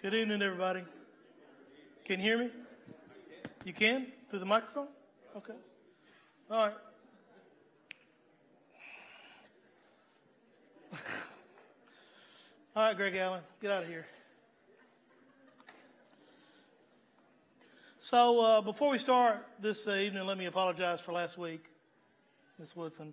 Good evening, everybody. Can you hear me? You can? Through the microphone? Okay. All right. All right, Greg Allen, get out of here. So before we start this evening, let me apologize for last week, Ms. Woodfin.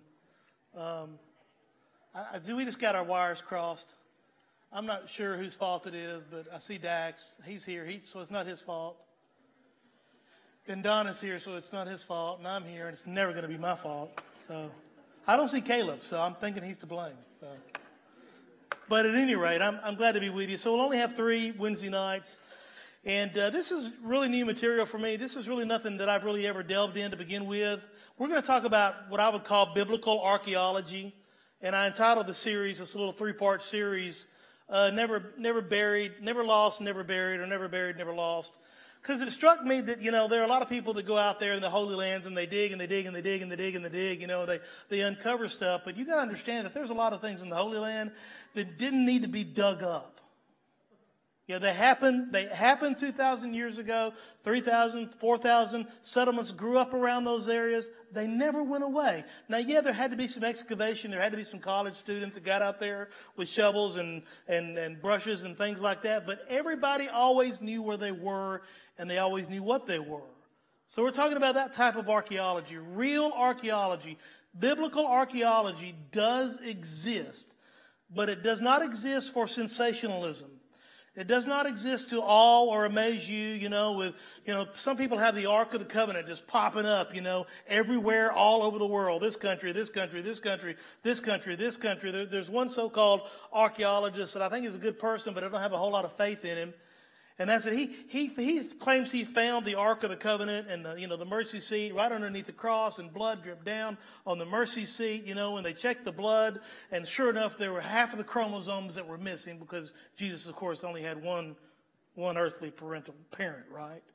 We just got our wires crossed. I'm not sure whose fault it is, but I see Dax. He's here, so it's not his fault. And Don is here, so it's not his fault. And I'm here, and it's never going to be my fault. So I don't see Caleb, so I'm thinking he's to blame. So. But at any rate, I'm glad to be with you. So we'll only have 3 Wednesday nights. And this is really new material for me. This is really nothing that I've really ever delved in to begin with. We're going to talk about what I would call biblical archaeology. And I entitled the series, this little 3-part series, Never Buried, Never Lost, Never Buried, or Never Buried, Never Lost. Because it struck me that, there are a lot of people that go out there in the Holy Lands and they dig and they dig and they dig and they dig and they dig, they uncover stuff. But you got to understand that there's a lot of things in the Holy Land that didn't need to be dug up. Yeah, they happened 2,000 years ago, 3,000, 4,000. Settlements grew up around those areas. They never went away. Now, yeah, there had to be some excavation. There had to be some college students that got out there with shovels and brushes and things like that. But everybody always knew where they were, and they always knew what they were. So we're talking about that type of archaeology, real archaeology. Biblical archaeology does exist, but it does not exist for sensationalism. It does not exist to awe or amaze you, some people have the Ark of the Covenant just popping up, everywhere all over the world. This country, this country, this country, this country, this country. There's one so-called archaeologist that I think is a good person, but I don't have a whole lot of faith in him. And that's it. He claims he found the Ark of the Covenant and the mercy seat right underneath the cross, and blood dripped down on the mercy seat, and they checked the blood, and sure enough, there were half of the chromosomes that were missing because Jesus, of course, only had one earthly parental parent, right?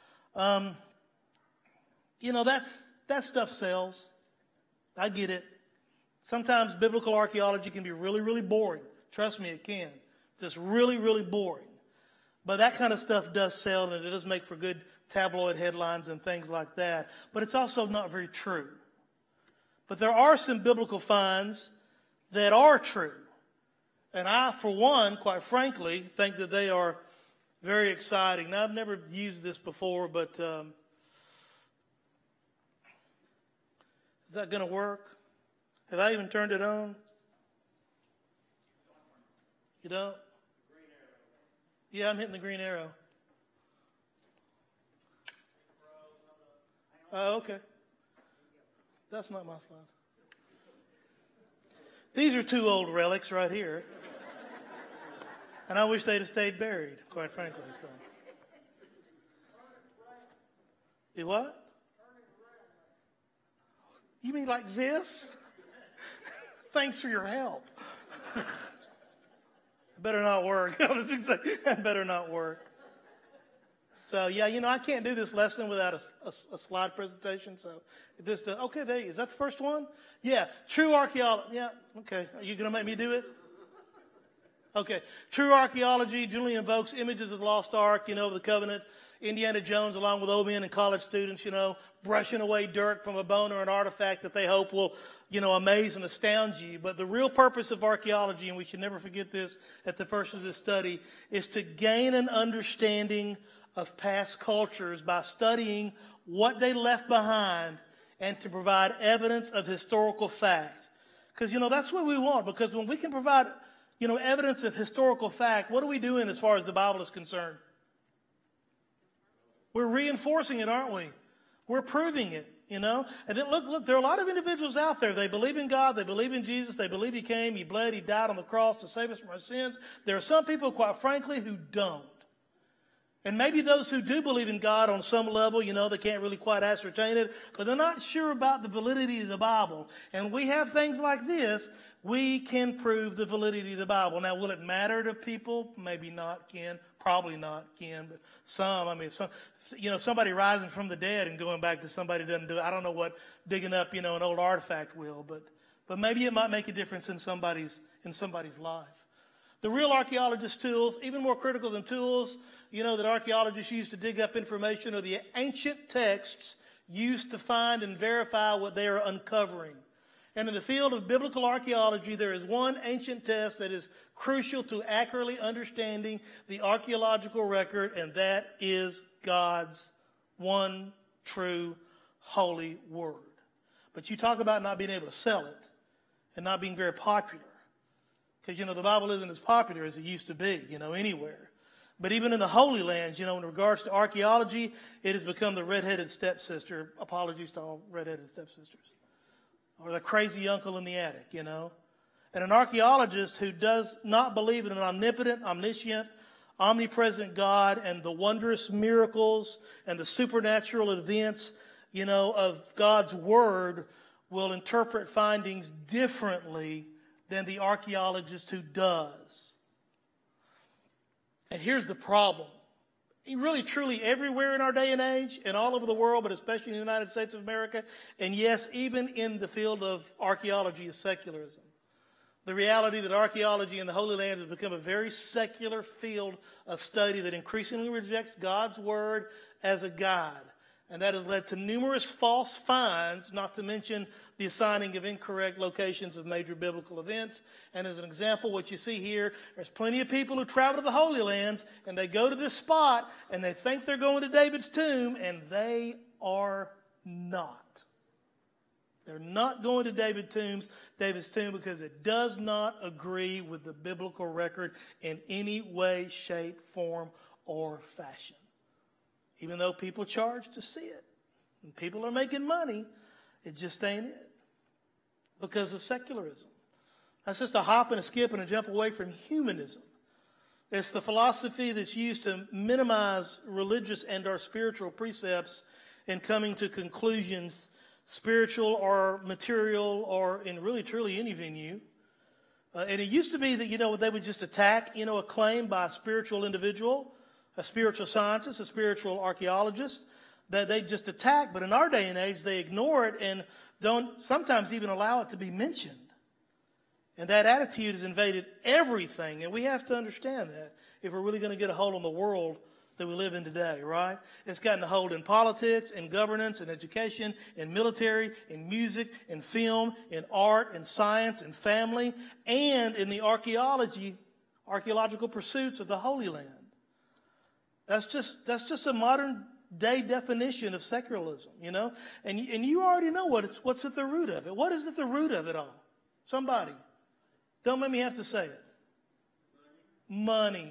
That stuff sells. I get it. Sometimes biblical archaeology can be really, really boring. Trust me, it can. Just really, really boring. But that kind of stuff does sell, and it does make for good tabloid headlines and things like that. But it's also not very true. But there are some biblical finds that are true. And I, for one, quite frankly, think that they are very exciting. Now, I've never used this before, but is that going to work? Have I even turned it on? You don't? Yeah, I'm hitting the green arrow. Oh, okay. That's not my slide. These are 2 old relics right here. And I wish they'd have stayed buried, quite frankly. So. Do what? You mean like this? Thanks for your help. Better not work. I was going to say, that better not work. So, yeah, I can't do this lesson without a slide presentation. So, okay, there you go. Is that the first one? Yeah, true archaeology. Yeah, okay. Are you going to make me do it? Okay. True archaeology generally invokes images of the lost ark, the covenant. Indiana Jones, along with old men and college students, brushing away dirt from a bone or an artifact that they hope will, amaze and astound you. But the real purpose of archaeology, and we should never forget this at the first of this study, is to gain an understanding of past cultures by studying what they left behind and to provide evidence of historical fact. Because, that's what we want. Because when we can provide, evidence of historical fact, what are we doing as far as the Bible is concerned? We're reinforcing it, aren't we? We're proving it, And then look, there are a lot of individuals out there. They believe in God. They believe in Jesus. They believe He came, He bled, He died on the cross to save us from our sins. There are some people, quite frankly, who don't. And maybe those who do believe in God on some level, they can't really quite ascertain it, but they're not sure about the validity of the Bible. And we have things like this. We can prove the validity of the Bible. Now, will it matter to people? Maybe not, Ken. Probably not, Ken. But somebody rising from the dead and going back to somebody who doesn't do it. I don't know what digging up, an old artifact will, but maybe it might make a difference in somebody's life. The real archaeologist's tools, even more critical than tools, that archaeologists use to dig up information, are the ancient texts used to find and verify what they are uncovering. And in the field of biblical archaeology, there is one ancient test that is crucial to accurately understanding the archaeological record, and that is God's one true holy word. But you talk about not being able to sell it and not being very popular. Because, the Bible isn't as popular as it used to be, anywhere. But even in the Holy Lands, in regards to archaeology, it has become the redheaded stepsister. Apologies to all redheaded stepsisters. Or the crazy uncle in the attic, And an archaeologist who does not believe in an omnipotent, omniscient, omnipresent God and the wondrous miracles and the supernatural events, of God's Word will interpret findings differently than the archaeologist who does. And here's the problem. Really, truly, everywhere in our day and age, and all over the world, but especially in the United States of America, and yes, even in the field of archaeology, is secularism. The reality that archaeology in the Holy Land has become a very secular field of study that increasingly rejects God's Word as a guide. And that has led to numerous false finds, not to mention the assigning of incorrect locations of major biblical events. And as an example, what you see here, there's plenty of people who travel to the Holy Lands, and they go to this spot, and they think they're going to David's tomb, and they are not. They're not going to David's tomb because it does not agree with the biblical record in any way, shape, form, or fashion. Even though people charge to see it, and people are making money, it just ain't it. Because of secularism. That's just a hop and a skip and a jump away from humanism. It's the philosophy that's used to minimize religious and or spiritual precepts in coming to conclusions, spiritual or material or in really truly any venue. And it used to be that, they would just attack, a claim by a spiritual individual, a spiritual scientist, a spiritual archaeologist, that they just attack. But in our day and age, they ignore it and don't sometimes even allow it to be mentioned. And that attitude has invaded everything. And we have to understand that if we're really going to get a hold on the world that we live in today, right? It's gotten a hold in politics, in governance, in education, in military, in music, in film, in art, in science, in family, and in the archaeological pursuits of the Holy Land. That's just a modern day definition of secularism, And you already know what's at the root of it. What is at the root of it all? Somebody. Don't make me have to say it. Money.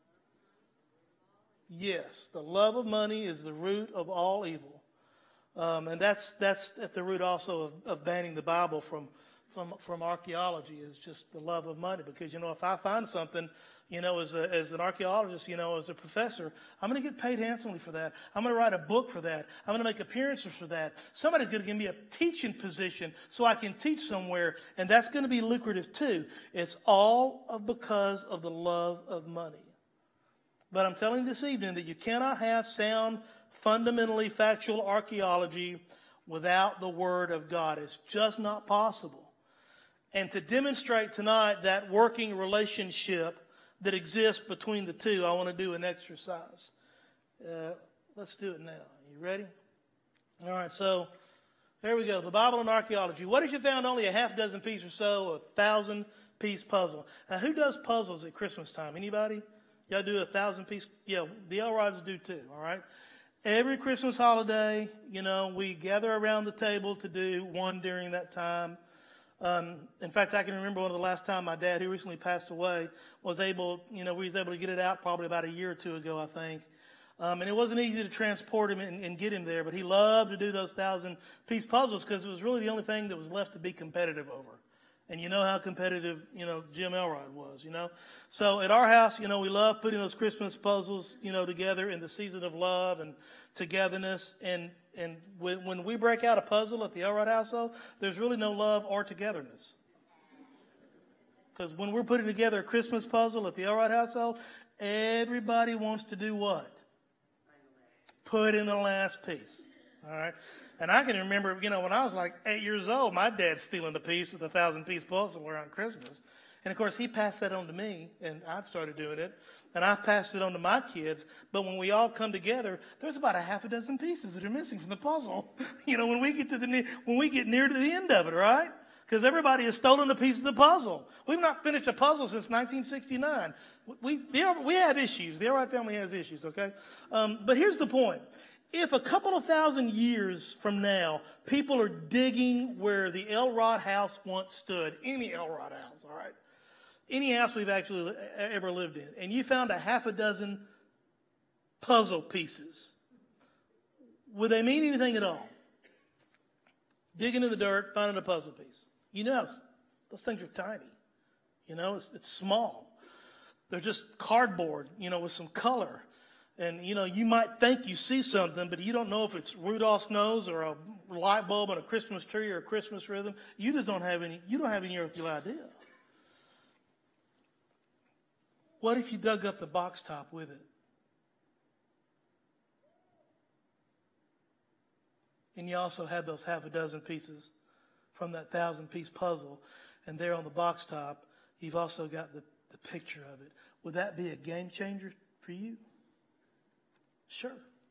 Yes, the love of money is the root of all evil. And that's at the root also of banning the Bible from archaeology, is just the love of money. Because, if I find something, as an archaeologist, as a professor, I'm going to get paid handsomely for that. I'm going to write a book for that. I'm going to make appearances for that. Somebody's going to give me a teaching position so I can teach somewhere, and that's going to be lucrative too. It's all because of the love of money. But I'm telling you this evening that you cannot have sound, fundamentally factual archaeology without the Word of God. It's just not possible. And to demonstrate tonight that working relationship that exists between the two, I want to do an exercise. Let's do it now. You ready? All right, so there we go. The Bible and archaeology. What if you found only a half dozen piece or so of 1,000-piece puzzle? Now, who does puzzles at Christmas time? Anybody? Y'all do 1,000-piece? Yeah, the Elrods do too, all right? Every Christmas holiday, we gather around the table to do one during that time. In fact, I can remember one of the last time my dad, who recently passed away, was able to get it out probably about a year or two ago, I think. And it wasn't easy to transport him and get him there, but he loved to do those 1,000-piece puzzles because it was really the only thing that was left to be competitive over. And you know how competitive, Jim Elrod was, So at our house, we love putting those Christmas puzzles, together in the season of love and togetherness. And when we break out a puzzle at the Elrod household, there's really no love or togetherness. Because when we're putting together a Christmas puzzle at the Elrod household, everybody wants to do what? Put in the last piece. All right. And I can remember, when I was like 8 years old, my dad stealing a piece of the 1,000-piece puzzle around Christmas. And of course, he passed that on to me, and I started doing it, and I've passed it on to my kids. But when we all come together, there's about a half a dozen pieces that are missing from the puzzle. When we get near to the end of it, right? Because everybody has stolen a piece of the puzzle. We've not finished a puzzle since 1969. We have issues. The Elrod family has issues, okay? But here's the point. If a couple of thousand years from now, people are digging where the Elrod house once stood, any Elrod house, all right? Any house we've actually ever lived in, and you found a half a dozen puzzle pieces, would they mean anything at all? Digging in the dirt, finding a puzzle piece. Those things are tiny. It's small. They're just cardboard, with some color. And, you might think you see something, but you don't know if it's Rudolph's nose or a light bulb on a Christmas tree or a Christmas rhythm. You don't have any earthly idea. What if you dug up the box top with it? And you also had those half a dozen pieces from that 1,000-piece puzzle. And there on the box top, you've also got the picture of it. Would that be a game changer for you? Sure.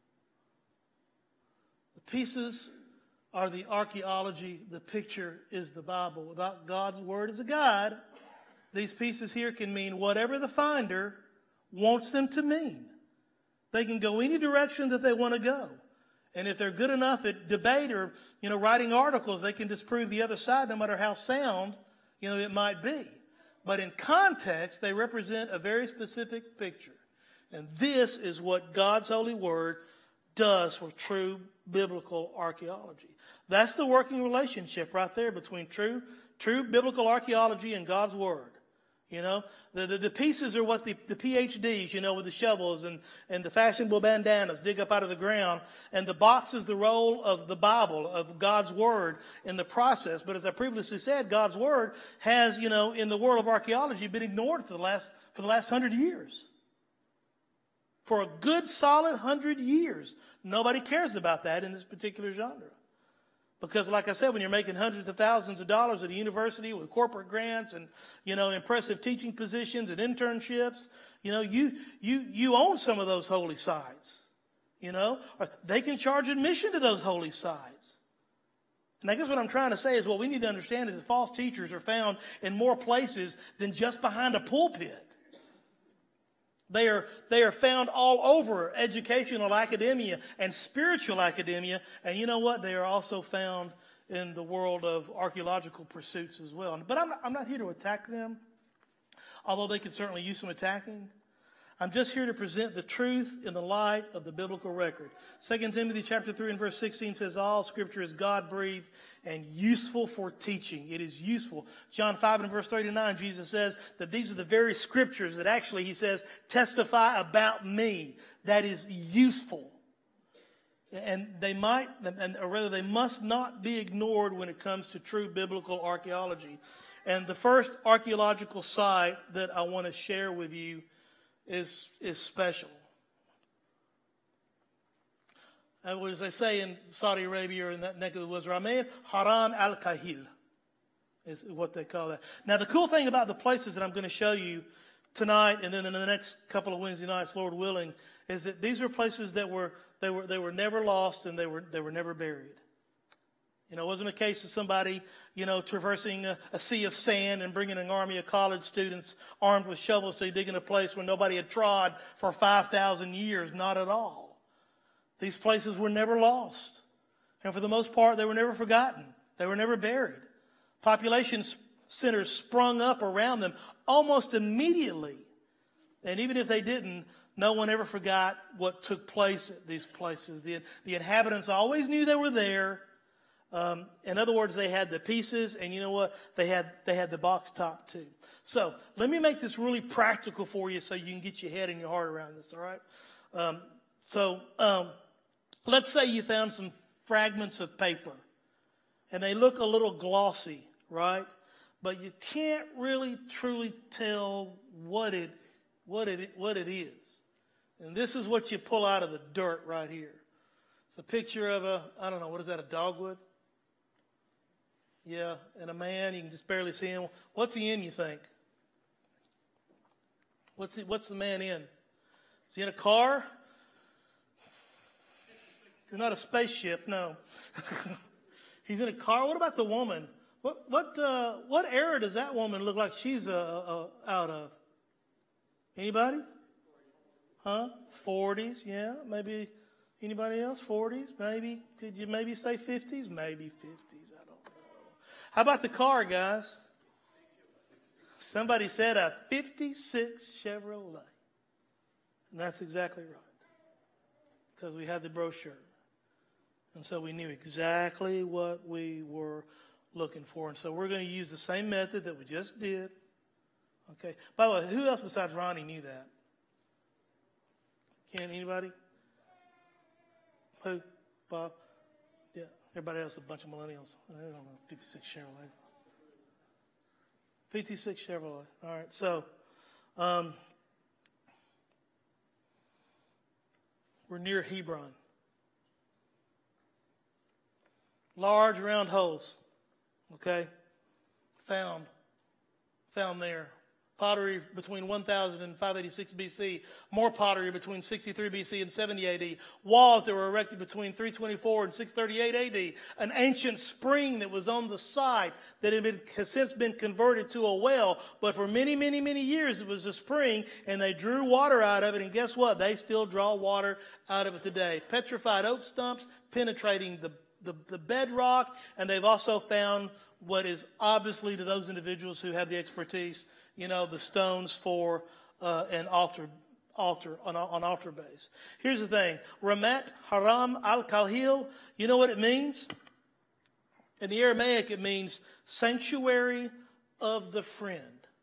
The pieces are the archaeology. The picture is the Bible. Without God's word as a guide, these pieces here can mean whatever the finder wants them to mean. They can go any direction that they want to go. And if they're good enough at debate or, writing articles, they can disprove the other side no matter how sound, it might be. But in context, they represent a very specific picture. And this is what God's holy word does for true biblical archaeology. That's the working relationship right there between true biblical archaeology and God's word. The pieces are what the PhDs, with the shovels and the fashionable bandanas dig up out of the ground. And the box is the role of the Bible, of God's word in the process. But as I previously said, God's word has, in the world of archaeology been ignored for the last 100 years. For a good solid 100 years. Nobody cares about that in this particular genre. Because like I said, when you're making hundreds of thousands of dollars at a university with corporate grants and, impressive teaching positions and internships, you own some of those holy sites, or they can charge admission to those holy sites. And I guess what I'm trying to say is what we need to understand is that false teachers are found in more places than just behind a pulpit. They are found all over educational academia and spiritual academia. And you know what? They are also found in the world of archaeological pursuits as well. But I'm not here to attack them, although they could certainly use some attacking. I'm just here to present the truth in the light of the biblical record. 2 Timothy chapter 3 and verse 16 says, all scripture is God-breathed and useful for teaching. It is useful. John 5 and verse 39, Jesus says that these are the very scriptures that actually, he says, testify about me. That is useful. And they must not be ignored when it comes to true biblical archaeology. And the first archaeological site that I want to share with you is special. As they say in Saudi Arabia or in that neck of the woods, Rameh Haram al-Kahil is what they call that. Now, the cool thing about the places that I'm going to show you tonight and then in the next couple of Wednesday nights, Lord willing, is that these are places that were never lost and they were never buried. It wasn't a case of somebody, traversing a sea of sand and bringing an army of college students armed with shovels to dig in a place where nobody had trod for 5,000 years. Not at all. These places were never lost. And for the most part, they were never forgotten. They were never buried. Population centers sprung up around them almost immediately. And even if they didn't, no one ever forgot what took place at these places. The inhabitants always knew they were there. In other words, they had the pieces, and you know what? They had the box top too. So let me make this really practical for you, so you can get your head and your heart around this. All right. Let's say you found some fragments of paper, and they look a little glossy, right? But you can't really truly tell what it is. And this is what you pull out of the dirt right here. It's a picture of what is that? A dogwood? Yeah, and a man, you can just barely see him. What's he in, you think? What's the man in? Is he in a car? It's not a spaceship, no. He's in a car. What about the woman? What era does that woman look like she's out of? Anybody? Huh? 40s, yeah. Maybe anybody else? 40s, maybe. Could you maybe say 50s? Maybe 50s. I don't know. How about the car, guys? Somebody said a 56 Chevrolet. And that's exactly right. Because we had the brochure. And so we knew exactly what we were looking for. And so we're going to use the same method that we just did. Okay. By the way, who else besides Ronnie knew that? Ken, anybody? Who? Bob? Yeah. Everybody else, a bunch of millennials. I don't know. 56 Chevrolet. 56 Chevrolet. All right. So, we're near Hebron. Large round holes. Okay. Found there. Pottery between 1000 and 586 BC. More pottery between 63 BC and 70 AD. Walls that were erected between 324 and 638 AD. An ancient spring that was on the site that has since been converted to a well. But for many, many, many years it was a spring and they drew water out of it. And guess what? They still draw water out of it today. Petrified oak stumps penetrating the bedrock. And they've also found what is obviously to those individuals who have the expertise, the stones for an altar on altar base. Here's the thing. Ramat Haram al-Kalhil, you know what it means? In the Aramaic, it means sanctuary of the friend.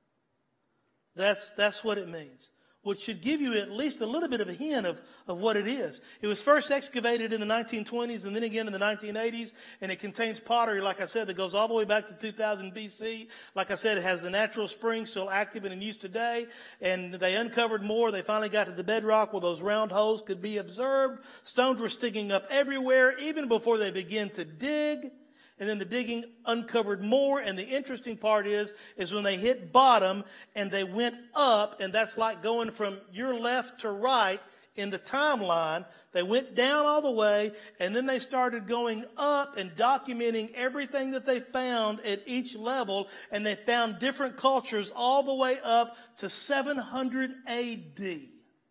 That's what it means. Which should give you at least a little bit of a hint of what it is. It was first excavated in the 1920s and then again in the 1980s, and it contains pottery, like I said, that goes all the way back to 2000 BC. Like I said, it has the natural spring still active and in use today, and they uncovered more. They finally got to the bedrock where those round holes could be observed. Stones were sticking up everywhere, even before they began to dig. And then the digging uncovered more. And the interesting part is when they hit bottom and they went up, and that's like going from your left to right in the timeline. They went down all the way, and then they started going up and documenting everything that they found at each level. And they found different cultures all the way up to 700 AD.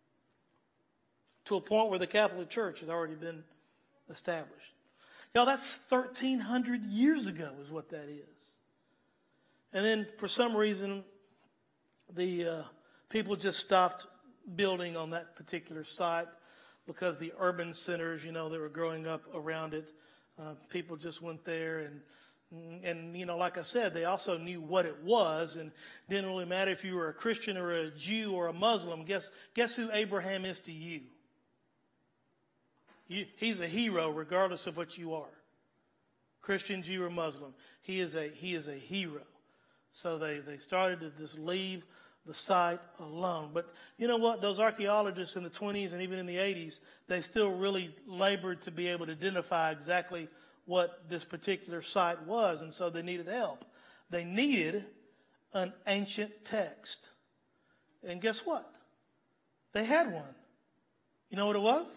To a point where the Catholic Church has already been established. Y'all, that's 1,300 years ago is what that is. And then for some reason, the people just stopped building on that particular site because the urban centers, that were growing up around it, people just went there and like I said, they also knew what it was, and it didn't really matter if you were a Christian or a Jew or a Muslim. Guess who Abraham is to you? He's a hero regardless of what you are. Christian, Jew, or Muslim. He is a hero. So they started to just leave the site alone. But you know what? Those archaeologists in the 20s and even in the 80s, they still really labored to be able to identify exactly what this particular site was. And so they needed help. They needed an ancient text. And guess what? They had one. You know what it was?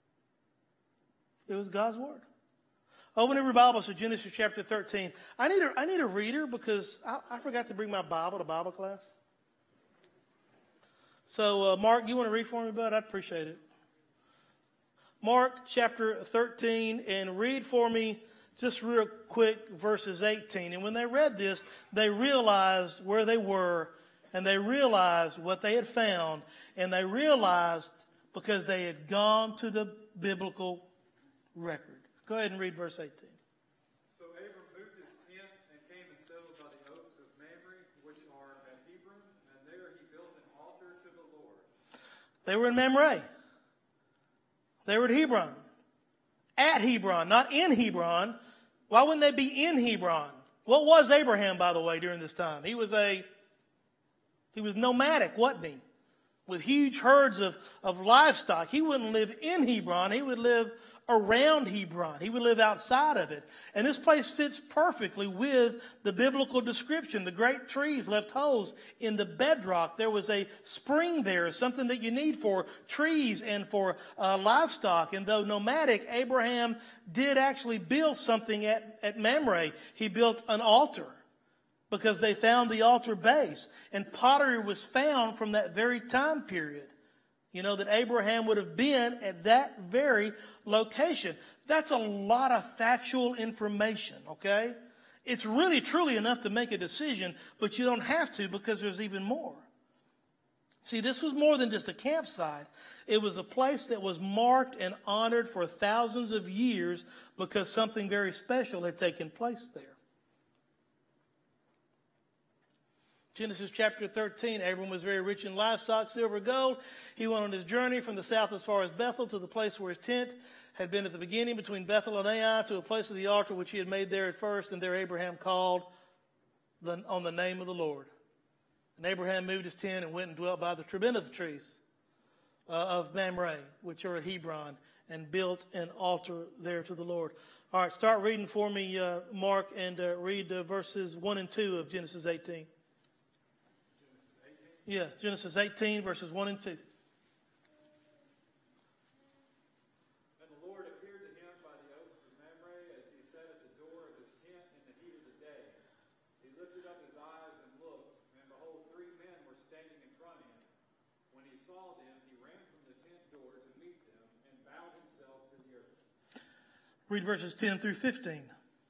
It was God's Word. Open your Bibles to Genesis chapter 13. I need a reader because I forgot to bring my Bible to Bible class. So, Mark, you want to read for me, bud? I'd appreciate it. Mark chapter 13, and read for me just real quick verses 18. And when they read this, they realized where they were, and they realized what they had found, and they realized because they had gone to the biblical record. Go ahead and read verse 18. So Abram moved his tent and came and settled by the oaks of Mamre, which are at Hebron, and there he built an altar to the Lord. They were in Mamre. They were at Hebron. At Hebron, not in Hebron. Why wouldn't they be in Hebron? What was Abraham, by the way, during this time? He was nomadic, wasn't he? With huge herds of livestock. He wouldn't live in Hebron. He would live around Hebron. He would live outside of it. And this place fits perfectly with the biblical description. The great trees left holes in the bedrock. There was a spring there, something that you need for trees and for livestock. And though nomadic, Abraham did actually build something at Mamre. He built an altar because they found the altar base. And pottery was found from that very time period. You know, that Abraham would have been at that very location. That's a lot of factual information, okay? It's really, truly enough to make a decision, but you don't have to because there's even more. See, this was more than just a campsite. It was a place that was marked and honored for thousands of years because something very special had taken place there. Genesis chapter 13, Abram was very rich in livestock, silver, gold. He went on his journey from the south as far as Bethel to the place where his tent had been at the beginning between Bethel and Ai to a place of the altar which he had made there at first. And there Abraham called on the name of the Lord. And Abraham moved his tent and went and dwelt by the Terebinth trees of Mamre, which are at Hebron, and built an altar there to the Lord. All right, start reading for me, Mark, and read verses 1 and 2 of Genesis 18. Yeah, Genesis 18, verses 1 and 2. And the Lord appeared to him by the oaks of Mamre as he sat at the door of his tent in the heat of the day. He lifted up his eyes and looked, and behold, 3 men were standing in front of him. When he saw them, he ran from the tent door to meet them and bowed himself to the earth. Read verses 10 through 15.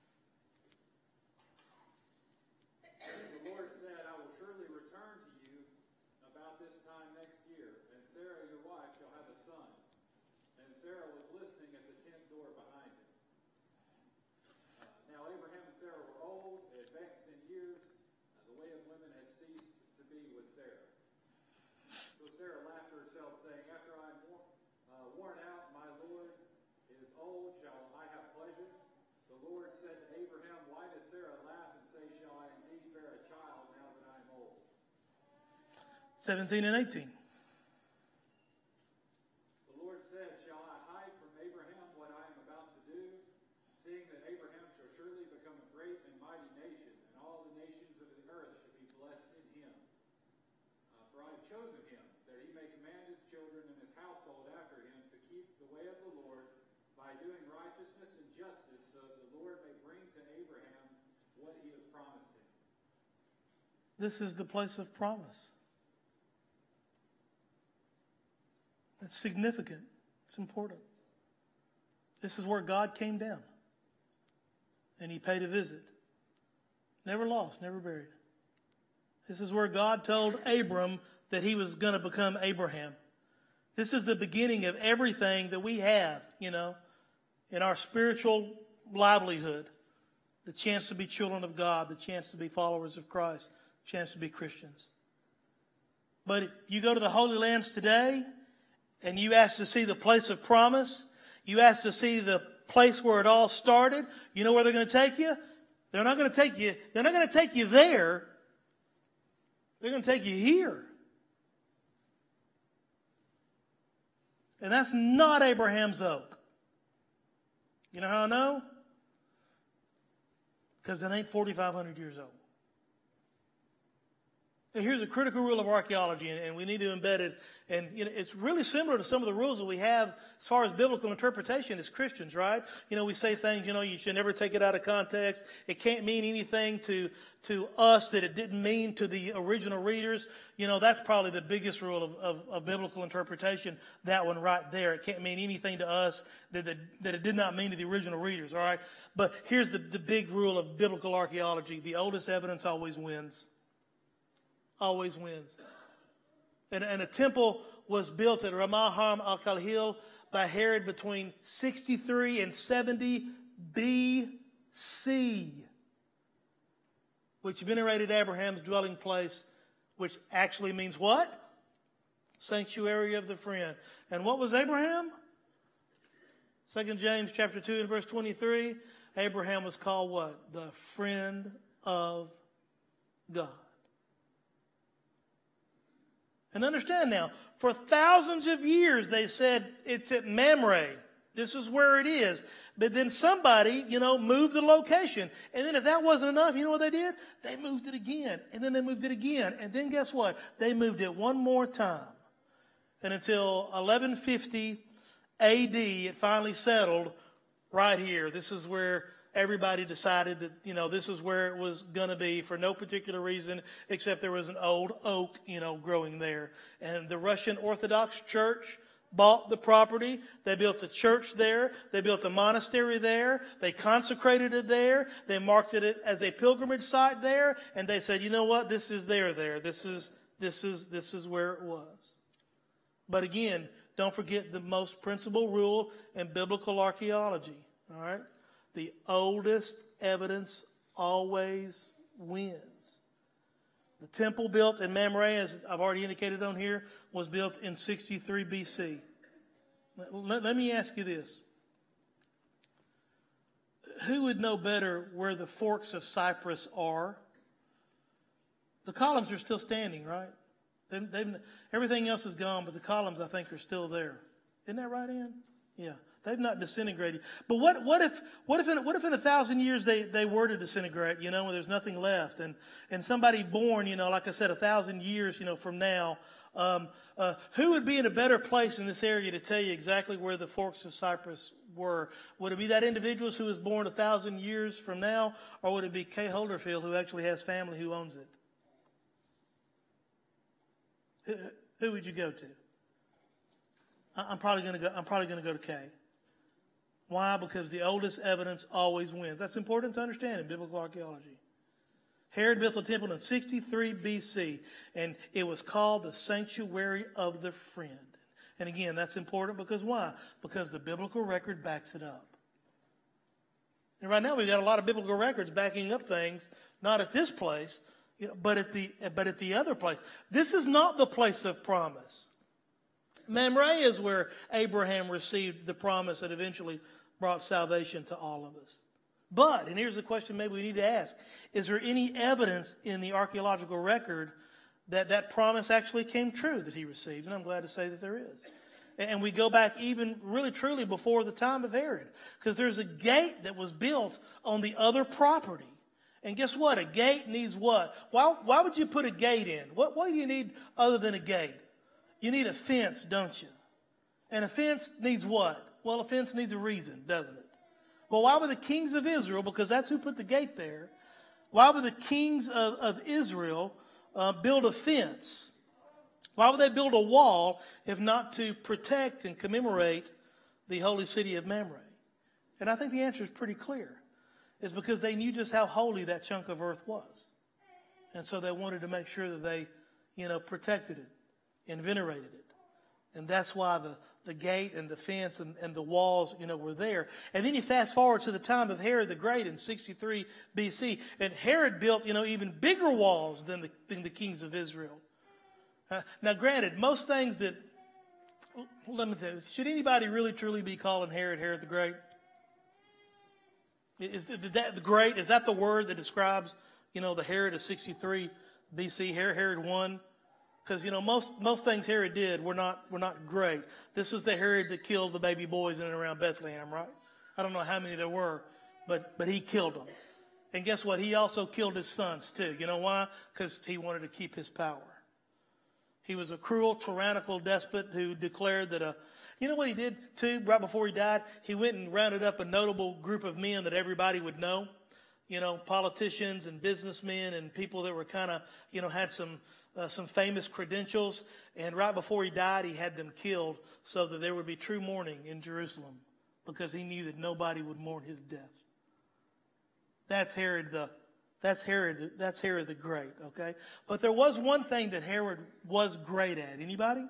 Sarah was listening at the tent door behind him. Now Abraham and Sarah were old, advanced in years. The way of women had ceased to be with Sarah. So Sarah laughed to herself, saying, after I am worn out, my Lord is old, shall I have pleasure? The Lord said to Abraham, why does Sarah laugh and say, shall I indeed bear a child now that I am old? 17 and 18. Seeing that Abraham shall surely become a great and mighty nation, and all the nations of the earth shall be blessed in him. For I have chosen him, that he may command his children and his household after him to keep the way of the Lord by doing righteousness and justice, so that the Lord may bring to Abraham what he has promised him. This is the place of promise. It's significant. It's important. This is where God came down. And he paid a visit. Never lost, never buried. This is where God told Abram that he was going to become Abraham. This is the beginning of everything that we have, you know, in our spiritual livelihood. The chance to be children of God, the chance to be followers of Christ, the chance to be Christians. But if you go to the Holy Lands today and you ask to see the place of promise, you ask to see the place where it all started, you know where they're going to take you? They're not going to take you there. They're going to take you here. And that's not Abraham's oak. You know how I know? Because it ain't 4,500 years old. And here's a critical rule of archaeology, and we need to embed it. And you know, it's really similar to some of the rules that we have as far as biblical interpretation as Christians, right? You know, we say things, you know, you should never take it out of context. It can't mean anything to us that it didn't mean to the original readers. You know, that's probably the biggest rule of biblical interpretation, that one right there. It can't mean anything to us that it did not mean to the original readers, all right? But here's the big rule of biblical archaeology. The oldest evidence always wins. Always wins. And a temple was built at Ramah al-Khalil by Herod between 63 and 70 B.C., which venerated Abraham's dwelling place, which actually means what? Sanctuary of the friend. And what was Abraham? 2 James chapter 2 and verse 23. Abraham was called what? The friend of God. And understand now, for thousands of years they said it's at Mamre This is where it is. But then somebody, moved the location. And then if that wasn't enough, you know what they did? They moved it again. And then they moved it again. And then guess what? They moved it one more time. And until 1150 AD, it finally settled right here. This is where everybody decided that, this is where it was going to be for no particular reason except there was an old oak, growing there. And the Russian Orthodox Church bought the property. They built a church there. They built a monastery there. They consecrated it there. They marked it as a pilgrimage site there. And they said, you know what? This is there. This is where it was. But again, don't forget the most principal rule in biblical archaeology. All right? The oldest evidence always wins. The temple built in Mamre, as I've already indicated on here, was built in 63 BC. Let me ask you this. Who would know better where the forks of Cyprus are? The columns are still standing, right? Everything else is gone, but the columns, I think, are still there. Isn't that right, Ann? Yeah. They've not disintegrated. But what if in 1,000 years they were to disintegrate, when there's nothing left, and somebody born, like I said, 1,000 years, from now, who would be in a better place in this area to tell you exactly where the forks of Cyprus were? Would it be that individual who was born 1,000 years from now, or would it be Kay Holderfield, who actually has family who owns it? Who would you go to? I'm probably going to go to Kay. Why? Because the oldest evidence always wins. That's important to understand in biblical archaeology. Herod built the temple in 63 BC, and it was called the Sanctuary of the Friend. And again, that's important because why? Because the biblical record backs it up. And right now we've got a lot of biblical records backing up things, not at this place, but at the other place. This is not the place of promise. Mamre is where Abraham received the promise that eventually brought salvation to all of us. But, and here's the question maybe we need to ask, is there any evidence in the archaeological record that promise actually came true that he received? And I'm glad to say that there is. And we go back even really truly before the time of Herod, because there's a gate that was built on the other property. And guess what? A gate needs what? Why would you put a gate in? What do you need other than a gate? You need a fence, don't you? And a fence needs what? Well, a fence needs a reason, doesn't it? Well, why would the kings of Israel, because that's who put the gate there, why would the kings of Israel build a fence? Why would they build a wall if not to protect and commemorate the holy city of Mamre? And I think the answer is pretty clear. It's because they knew just how holy that chunk of earth was. And so they wanted to make sure that they, protected it and venerated it. And that's why the gate and the fence and the walls, were there. And then you fast forward to the time of Herod the Great in 63 BC. And Herod built, even bigger walls than the kings of Israel. Now, granted, most things that, let me tell you, should anybody really truly be calling Herod the Great? Is that the great? Is that the word that describes, the Herod of 63 BC, Herod 1? Because, most things Herod did were not great. This was the Herod that killed the baby boys in and around Bethlehem, right? I don't know how many there were, but he killed them. And guess what? He also killed his sons too. You know why? Because he wanted to keep his power. He was a cruel, tyrannical despot who declared that you know what he did too, right before he died? He went and rounded up a notable group of men that everybody would know. Politicians and businessmen and people that were kind of, had some famous credentials. And right before he died, he had them killed so that there would be true mourning in Jerusalem because he knew that nobody would mourn his death. That's Herod the Great, okay? But there was one thing that Herod was great at. Anybody?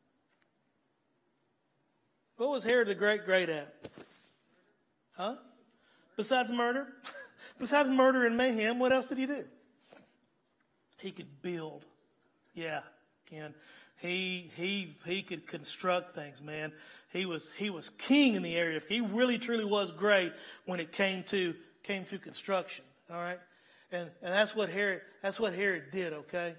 What was Herod the Great great at? Huh? Besides murder? Besides murder and mayhem, what else did he do? He could build. Yeah, Ken. He could construct things, man. He was king in the area. He really truly was great when it came to construction. All right? And that's what Herod did, okay?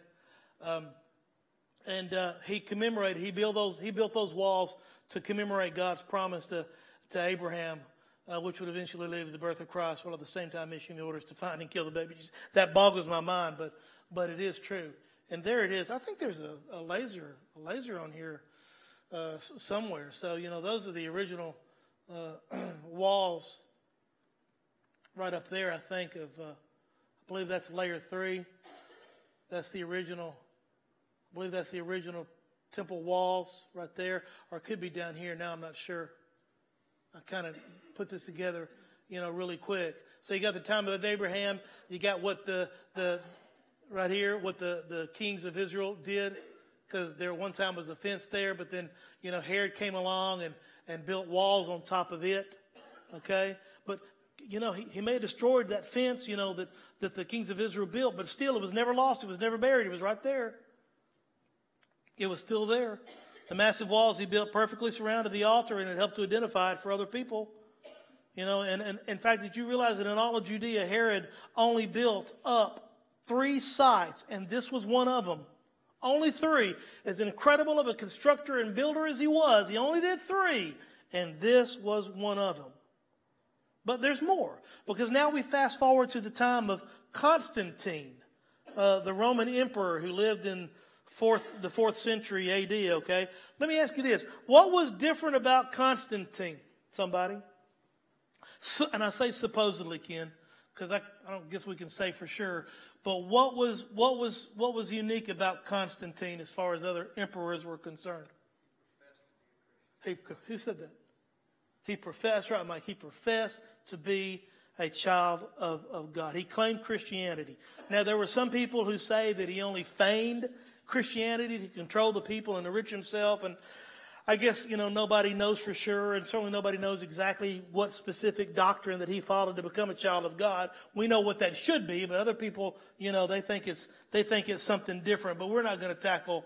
He built those walls to commemorate God's promise to to Abraham, which would eventually lead to the birth of Christ, while at the same time issuing the orders to find and kill the baby. That boggles my mind, but it is true. And there it is. I think there's a laser on here somewhere. So, those are the original walls right up there, I think, I believe that's layer 3. That's the original, I believe that's the original temple walls right there. Or it could be down here. Now I'm not sure. I kind of put this together, really quick. So you got the time of Abraham. You got what the right here, what the kings of Israel did, because there one time was a fence there, but then, Herod came along and built walls on top of it. Okay? But, he may have destroyed that fence, that the kings of Israel built, but still it was never lost. It was never buried. It was right there. It was still there. The massive walls he built perfectly surrounded the altar, and it helped to identify it for other people. And in fact, did you realize that in all of Judea, Herod only built up 3 sites, and this was one of them. Only 3. As incredible of a constructor and builder as he was, he only did 3, and this was one of them. But there's more, because now we fast forward to the time of Constantine, the Roman emperor who lived in the 4th century AD, okay? Let me ask you this. What was different about Constantine? Somebody? And I say supposedly, Ken, because I don't guess we can say for sure. But what was unique about Constantine as far as other emperors were concerned? Who said that? He professed, right, Mike? He professed to be a child of God. He claimed Christianity. Now, there were some people who say that he only feigned Christianity to control the people and enrich himself. And I guess, nobody knows for sure, and certainly nobody knows exactly what specific doctrine that he followed to become a child of God. We know what that should be, but other people, they think it's something different. But we're not going to tackle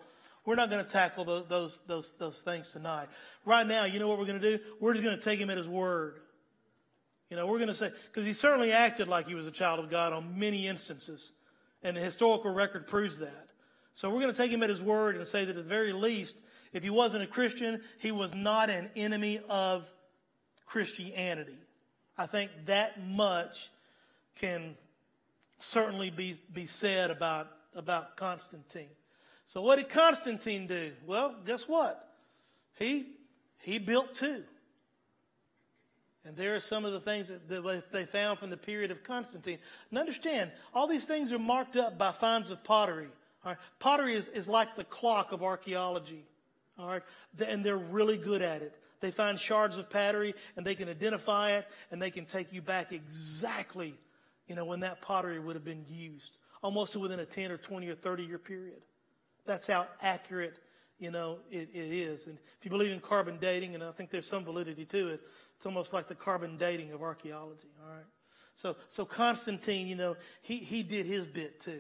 those things tonight. Right now, you know what we're going to do? We're just going to take him at his word. We're going to say, because he certainly acted like he was a child of God on many instances, and the historical record proves that. So we're going to take him at his word and say that at the very least, if he wasn't a Christian, he was not an enemy of Christianity. I think that much can certainly be said about Constantine. So what did Constantine do? Well, guess what? He built 2. And there are some of the things that they found from the period of Constantine. And understand, all these things are marked up by finds of pottery. All right? Pottery is like the clock of archaeology. All right? And they're really good at it. They find shards of pottery, and they can identify it, and they can take you back exactly, when that pottery would have been used, almost to within a 10 or 20 or 30 year period. That's how accurate, it is. And if you believe in carbon dating, and I think there's some validity to it, it's almost like the carbon dating of archaeology. All right. So Constantine, he did his bit too.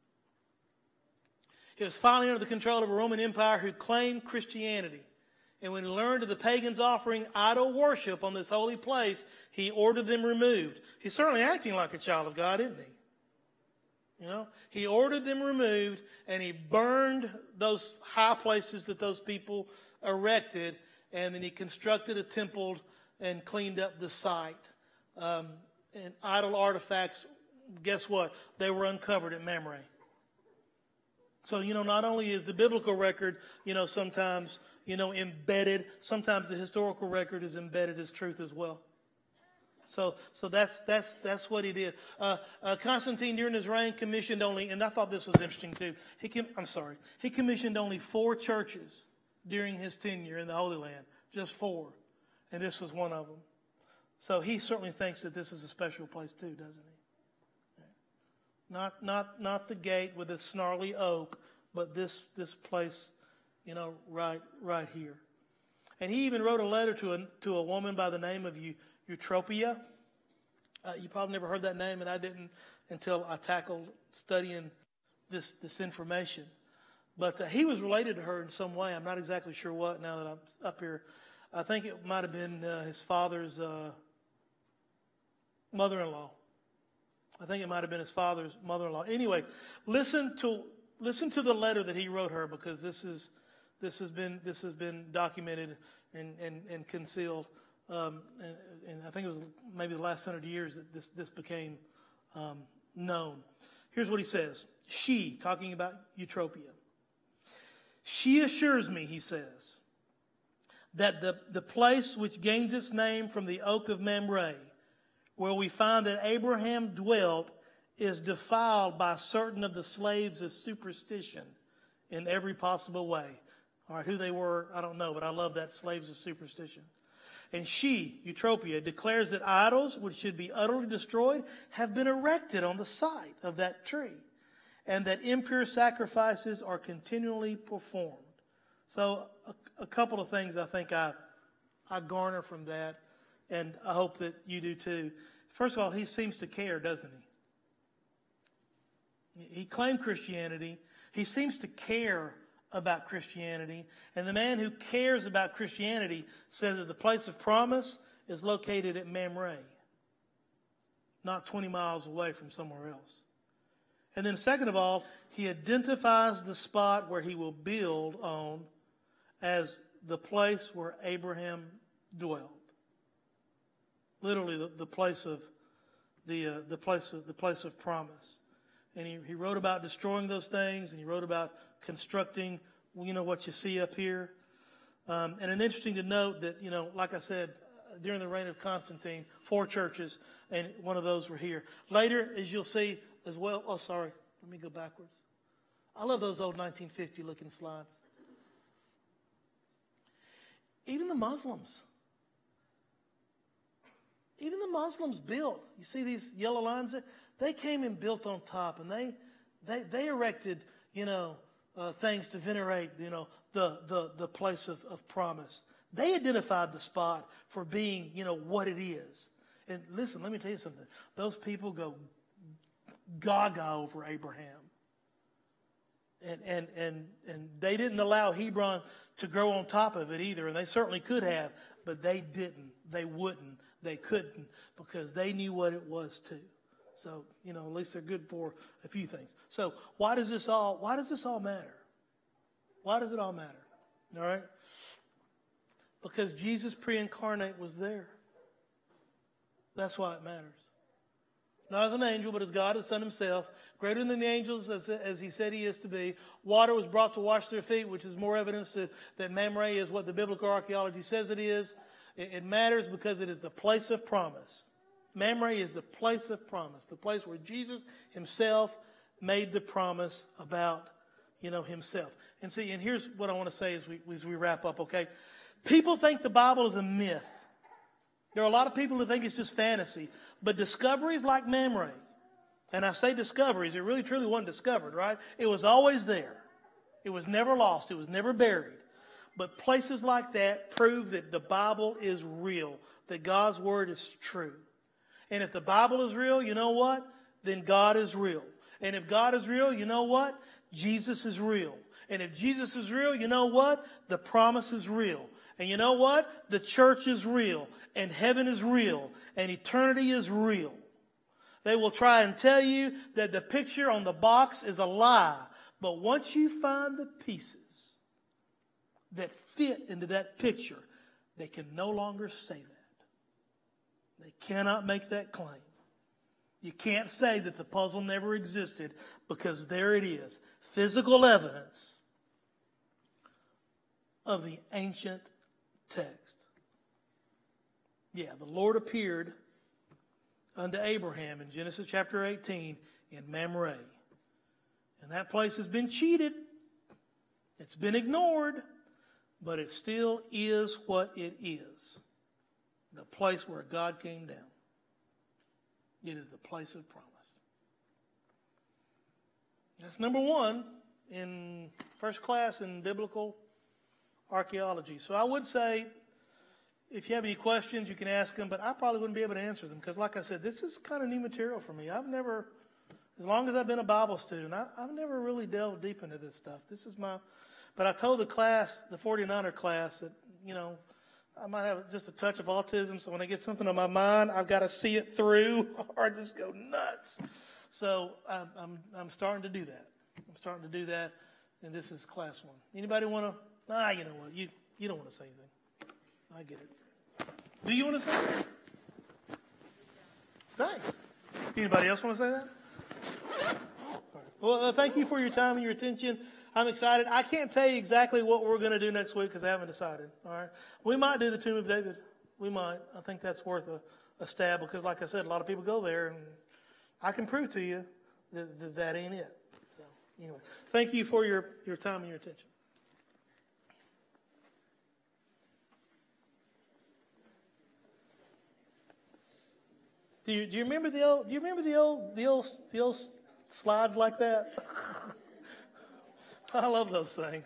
He was finally under the control of a Roman Empire who claimed Christianity. And when he learned of the pagans offering idol worship on this holy place, he ordered them removed. He's certainly acting like a child of God, isn't he? He ordered them removed, and he burned those high places that those people erected, and then he constructed a temple and cleaned up the site. And idol artifacts, guess what? They were uncovered at Mamre. So, not only is the biblical record, sometimes, embedded, sometimes the historical record is embedded as truth as well. So that's what he did. Constantine, during his reign, commissioned only, and I thought this was interesting too. He commissioned only 4 churches during his tenure in the Holy Land, just 4, and this was one of them. So he certainly thinks that this is a special place too, doesn't he? Not the gate with its snarly oak, but this place, right here. And he even wrote a letter to a woman by the name of Eutropia. You probably never heard that name, and I didn't until I tackled studying this information. But he was related to her in some way. I'm not exactly sure what now that I'm up here. I think it might have been his father's mother-in-law. I think it might have been his father's mother-in-law. Anyway, listen to the letter that he wrote her, because this has been documented and concealed and I think it was maybe the last 100 years that this became known. Here's what he says. She, talking about Eutropia. She assures me, he says, that the place which gains its name from the oak of Mamre, where we find that Abraham dwelt, is defiled by certain of the slaves of superstition in every possible way. All right, who they were, I don't know, but I love that, slaves of superstition. And she, Eutropia, declares that idols, which should be utterly destroyed, have been erected on the site of that tree, and that impure sacrifices are continually performed. So a couple of things I think I garner from that, and I hope that you do too. First of all, he seems to care, doesn't he? He claimed Christianity. He seems to care about Christianity. And the man who cares about Christianity says that the place of promise is located at Mamre, not 20 miles away from somewhere else. And then second of all, he identifies the spot where he will build on as the place where Abraham dwelt. Literally the place of the place of promise. And he wrote about destroying those things, and he wrote about constructing, what you see up here. And it's interesting to note that, like I said, during the reign of Constantine, 4 churches, and one of those were here. Later, as you'll see as well, let me go backwards. I love those old 1950 looking slides. Even the Muslims built. You see these yellow lines there? They came and built on top, and they erected, things to venerate, the place of promise. They identified the spot for being, what it is. And listen, let me tell you something. Those people go gaga over Abraham. And they didn't allow Hebron to grow on top of it either, and they certainly could have, but they didn't. They wouldn't. They couldn't, because they knew what it was too. So, at least they're good for a few things. So, why does this all matter? Why does it all matter? All right? Because Jesus pre-incarnate was there. That's why it matters. Not as an angel, but as God, the Son himself, greater than the angels as he said he is to be. Water was brought to wash their feet, which is more evidence that Mamre is what the biblical archaeology says it is. It matters because it is the place of promise. Mamre is the place of promise, the place where Jesus himself made the promise about, himself. And see, and here's what I want to say as we wrap up, okay? People think the Bible is a myth. There are a lot of people who think it's just fantasy. But discoveries like Mamre, and I say discoveries, it really truly wasn't discovered, right? It was always there. It was never lost. It was never buried. But places like that prove that the Bible is real, that God's Word is true. And if the Bible is real, you know what? Then God is real. And if God is real, you know what? Jesus is real. And if Jesus is real, you know what? The promise is real. And you know what? The church is real. And heaven is real. And eternity is real. They will try and tell you that the picture on the box is a lie. But once you find the pieces that fit into that picture, they can no longer say that. They cannot make that claim. You can't say that the puzzle never existed, because there it is. Physical evidence of the ancient text. Yeah, the Lord appeared unto Abraham in Genesis chapter 18 in Mamre. And that place has been cheated. It's been ignored. But it still is what it is. The place where God came down. It is the place of promise. That's number 1 in first class in biblical archaeology. So I would say, if you have any questions, you can ask them, but I probably wouldn't be able to answer them, because like I said, this is kind of new material for me. I've never, as long as I've been a Bible student, I've never really delved deep into this stuff. But I told the class, the 49er class, that, I might have just a touch of autism, so when I get something on my mind, I've got to see it through, or I just go nuts. So I'm starting to do that. And this is class 1. Anybody want to? You know what? You don't want to say anything. I get it. Do you want to say that? Thanks. Anybody else want to say that? Well, thank you for your time and your attention. I'm excited. I can't tell you exactly what we're going to do next week because I haven't decided. All right. We might do the Tomb of David. We might. I think that's worth a stab because, like I said, a lot of people go there, and I can prove to you that ain't it. So, anyway, thank you for your time and your attention. Do you remember the old slides like that? I love those things.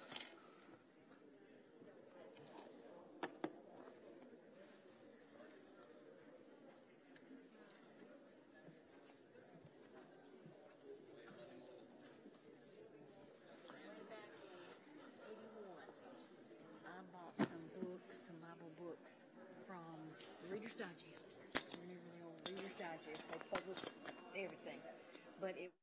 I bought some books, some Bible books from Reader's Digest. Remember the old Reader's Digest? They published everything. But it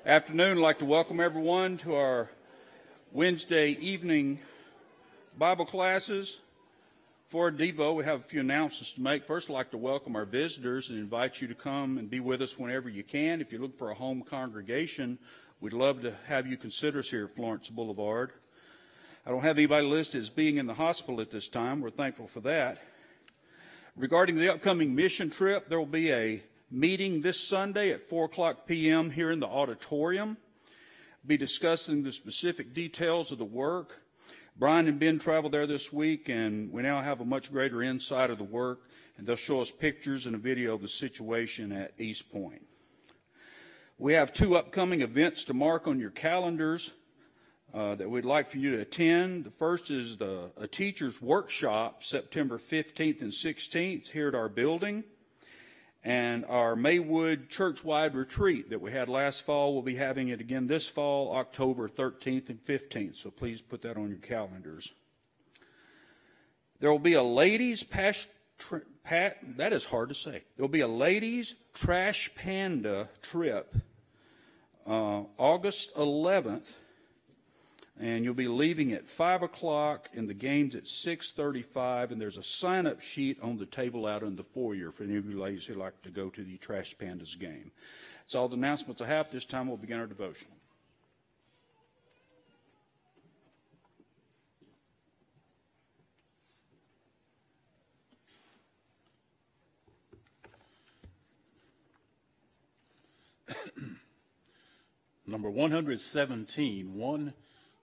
Afternoon, I'd like to welcome everyone to our Wednesday evening Bible classes. For Devo, we have a few announcements to make. First, I'd like to welcome our visitors and invite you to come and be with us whenever you can. If you're looking for a home congregation, we'd love to have you consider us here at Florence Boulevard. I don't have anybody listed as being in the hospital at this time. We're thankful for that. Regarding the upcoming mission trip, there will be a meeting this Sunday at 4 o'clock p.m. here in the auditorium. We'll be discussing the specific details of the work. Brian and Ben traveled there this week, and we now have a much greater insight of the work, and they'll show us pictures and a video of the situation at East Point. We have 2 upcoming events to mark on your calendars that we'd like for you to attend. The first is a teacher's workshop, September 15th and 16th here at our building. And our Maywood church-wide retreat that we had last fall, we'll be having it again this fall, October 13th and 15th. So please put that on your calendars. There will be a ladies' that is hard to say. There will be a ladies' Trash Panda trip August 11th. And you'll be leaving at 5 o'clock, and the game's at 6:35, and there's a sign-up sheet on the table out in the foyer for any of you ladies who like to go to the Trash Pandas game. That's all the announcements I have. This time we'll begin our devotional. Number 117, 117.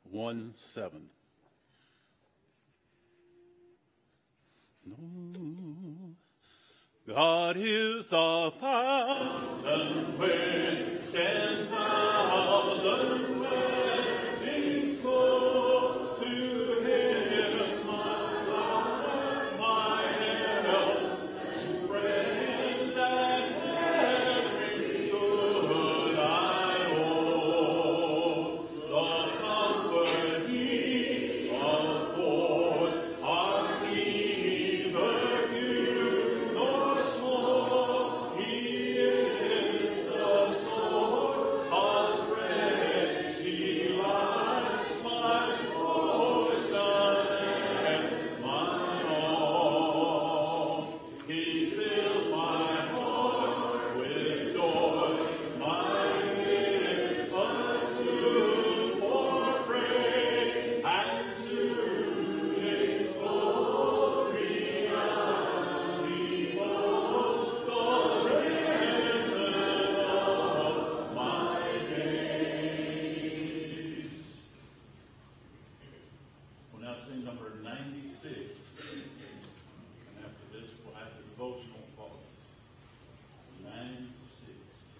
No. God is a fountain which 10,000 blessings flow to Him, my God, my help, and friends, and every good I owe. The comfort He affords are neither few nor small. He is the source of rest, delight, my portion and my all. He fills my heart with joy, my lips unto for praise, and to His glory I behold the remnant of my days. We'll now sing number 96, and after this we'll have the devotional follows. 96.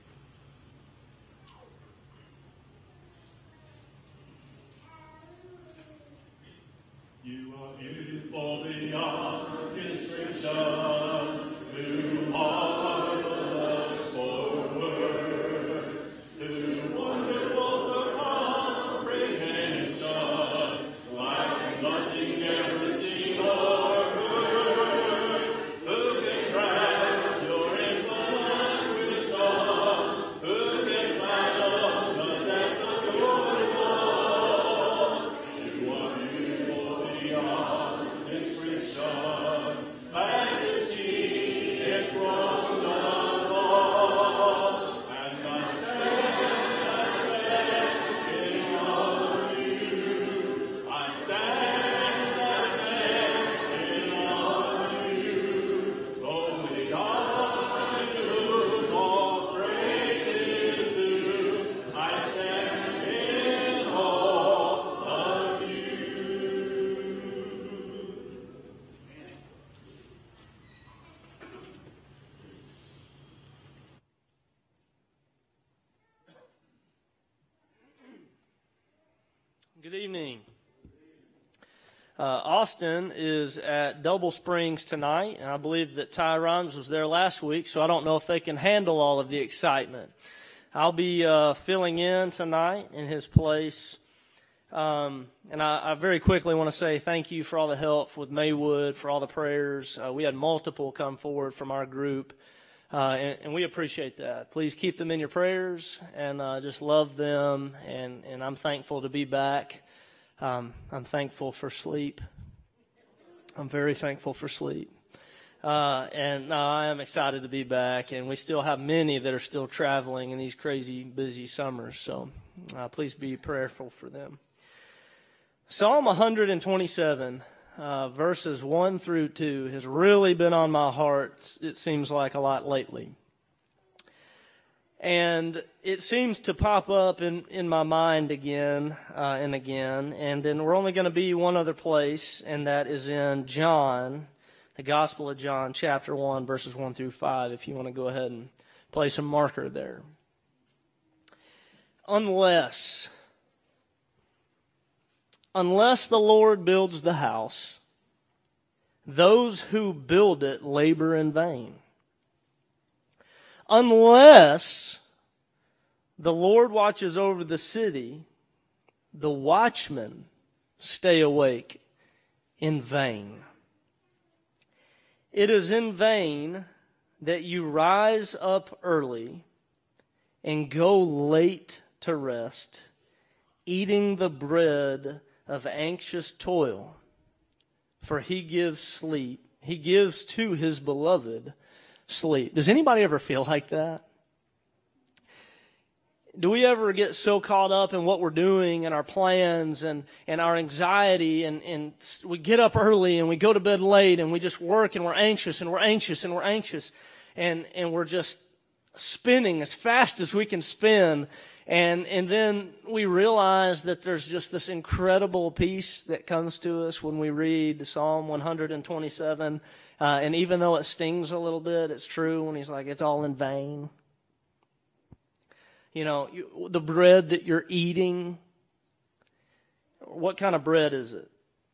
You are beautiful beyond description, too marvelous for words, too wonderful for comprehension, like nothing ever seen or heard. Who can grasp your infinite wisdom? Who can fathom the depth of your love? You are beautiful beyond description, majesty enthroned above, and I stand in awe of you. I stand in awe of you. Holy God, to whom all praise is due, I stand in awe of you. Good evening. Austin is at Double Springs tonight, and I believe that Ty Rhymes was there last week, so I don't know if they can handle all of the excitement. I'll be filling in tonight in his place. And I very quickly want to say thank you for all the help with Maywood, for all the prayers. We had multiple come forward from our group And we appreciate that. Please keep them in your prayers and just love them. And I'm thankful to be back. I'm thankful for sleep. I'm very thankful for sleep. And I am excited to be back. And we still have many that are still traveling in these crazy busy summers. So please be prayerful for them. Psalm 127. Verses 1 through 2 has really been on my heart, it seems like, a lot lately. And it seems to pop up in my mind again and again. And then we're only going to be one other place, and that is in John, the Gospel of John, chapter 1, verses 1 through 5, if you want to go ahead and place a marker there. Unless the Lord builds the house, those who build it labor in vain. Unless the Lord watches over the city, the watchmen stay awake in vain. It is in vain that you rise up early and go late to rest, eating the bread of anxious toil, for he gives to his beloved sleep. Does anybody ever feel like that? Do we ever get so caught up in what we're doing and our plans and our anxiety and we get up early and we go to bed late and we just work and we're anxious and we're anxious and we're anxious and we're just spinning as fast as we can spin. And then we realize that there's just this incredible peace that comes to us when we read Psalm 127. And even though it stings a little bit, it's true when he's like, it's all in vain. You know, the bread that you're eating, what kind of bread is it?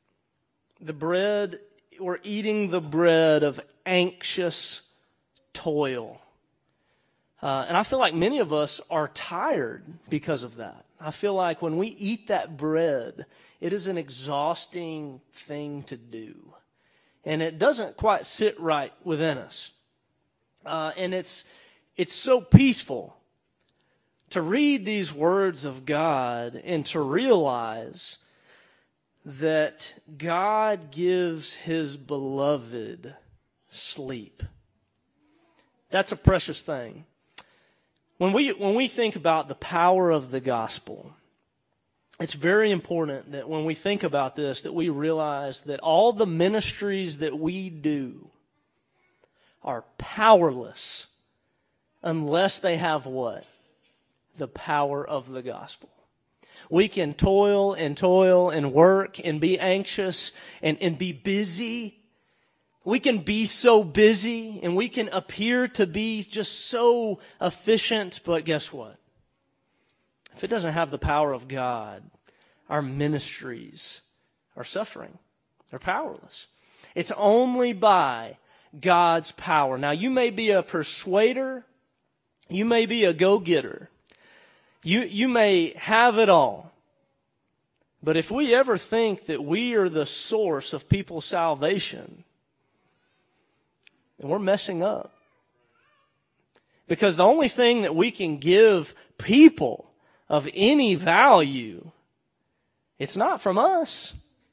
We're eating the bread of anxious toil. And I feel like many of us are tired because of that. I feel like when we eat that bread, it is an exhausting thing to do. And it doesn't quite sit right within us. And it's so peaceful to read these words of God and to realize that God gives his beloved sleep. That's a precious thing. When we think about the power of the gospel, it's very important that when we think about this, that we realize that all the ministries that we do are powerless unless they have what? The power of the gospel. We can toil and work and be anxious and be busy. We can be so busy and we can appear to be just so efficient, but guess what? If it doesn't have the power of God, our ministries are suffering. They're powerless. It's only by God's power. Now, you may be a persuader. You may be a go-getter. You may have it all. But if we ever think that we are the source of people's salvation, then we're messing up. Because the only thing that we can give people of any value, it's not from us.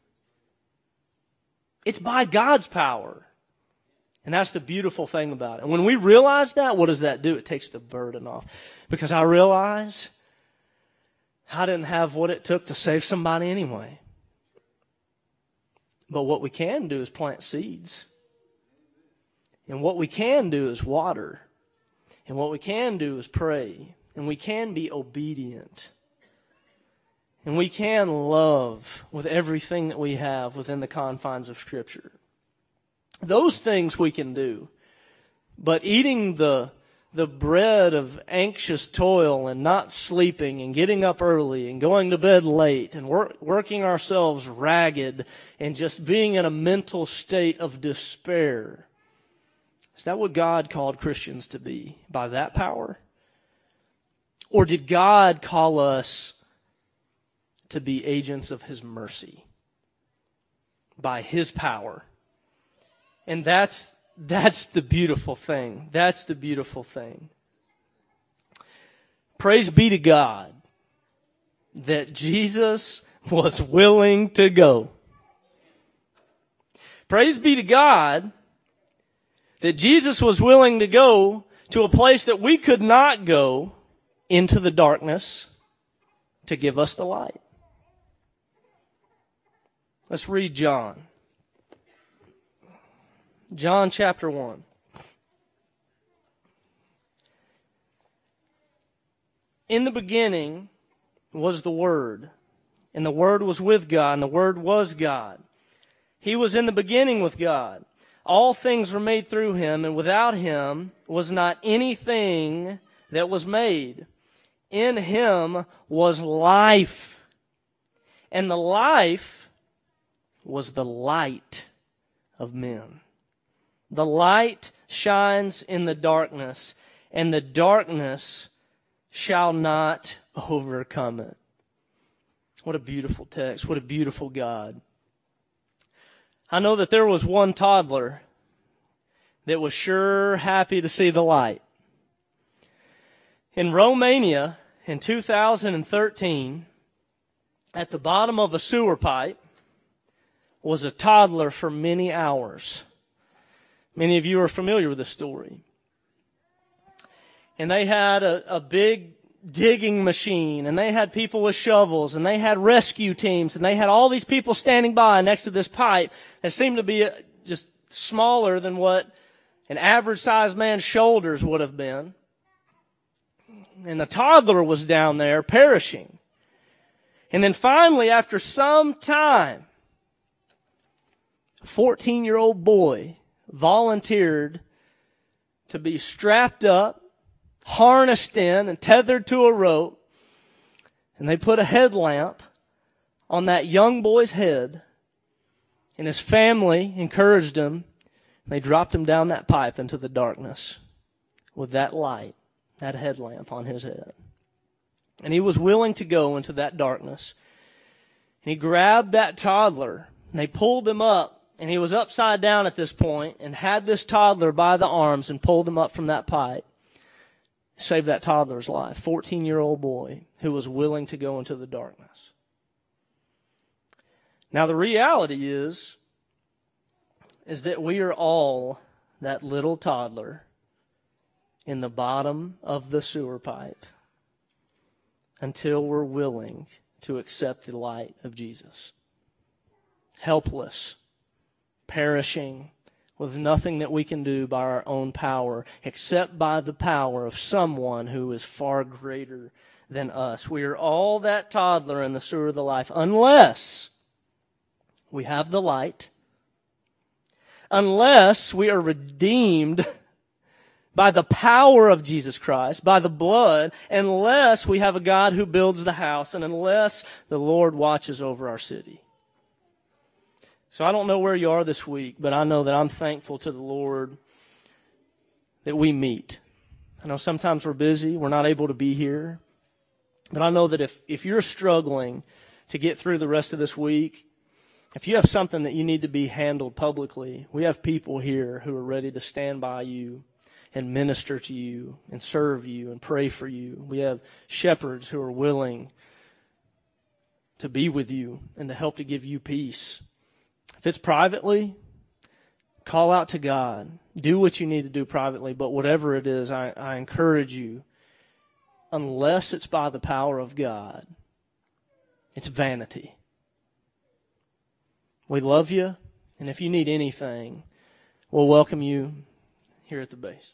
It's by God's power. And that's the beautiful thing about it. And when we realize that, what does that do? It takes the burden off. Because I realize I didn't have what it took to save somebody anyway. But what we can do is plant seeds. And what we can do is water. And what we can do is pray. And we can be obedient. And we can love with everything that we have within the confines of Scripture. Those things we can do. But eating the bread of anxious toil and not sleeping and getting up early and going to bed late and working ourselves ragged and just being in a mental state of despair. Is that what God called Christians to be? By that power? Or did God call us to be agents of His mercy? By His power. And that's That's the beautiful thing. That's the beautiful thing. Praise be to God that Jesus was willing to go. Praise be to God that Jesus was willing to go to a place that we could not go, into the darkness, to give us the light. Let's read John. John chapter 1. In the beginning was the Word, and the Word was with God, and the Word was God. He was in the beginning with God. All things were made through Him, and without Him was not anything that was made. In Him was life, and the life was the light of men. The light shines in the darkness, and the darkness shall not overcome it. What a beautiful text. What a beautiful God. I know that there was one toddler that was sure happy to see the light. In Romania, in 2013, at the bottom of a sewer pipe was a toddler for many hours. Many of you are familiar with this story. And they had a big digging machine, and they had people with shovels, and they had rescue teams, and they had all these people standing by next to this pipe that seemed to be just smaller than what an average-sized man's shoulders would have been. And the toddler was down there perishing. And then finally, after some time, a 14-year-old boy volunteered to be strapped up, harnessed in, and tethered to a rope. And they put a headlamp on that young boy's head. And his family encouraged him. They dropped him down that pipe into the darkness with that light, that headlamp on his head. And he was willing to go into that darkness. And he grabbed that toddler, and they pulled him up. And he was upside down at this point, and had this toddler by the arms and pulled him up from that pipe. Saved that toddler's life. 14-year-old boy who was willing to go into the darkness. Now the reality is that we are all that little toddler in the bottom of the sewer pipe until we're willing to accept the light of Jesus. Helpless, perishing, with nothing that we can do by our own power, except by the power of someone who is far greater than us. We are all that toddler in the sewer of the life, unless we have the light, unless we are redeemed by the power of Jesus Christ, by the blood, unless we have a God who builds the house, and unless the Lord watches over our city. So I don't know where you are this week, but I know that I'm thankful to the Lord that we meet. I know sometimes we're busy, we're not able to be here. But I know that if you're struggling to get through the rest of this week, if you have something that you need to be handled publicly, we have people here who are ready to stand by you and minister to you and serve you and pray for you. We have shepherds who are willing to be with you and to help to give you peace. If it's privately, call out to God. Do what you need to do privately, but whatever it is, I encourage you, unless it's by the power of God, it's vanity. We love you, and if you need anything, we'll welcome you here at the base.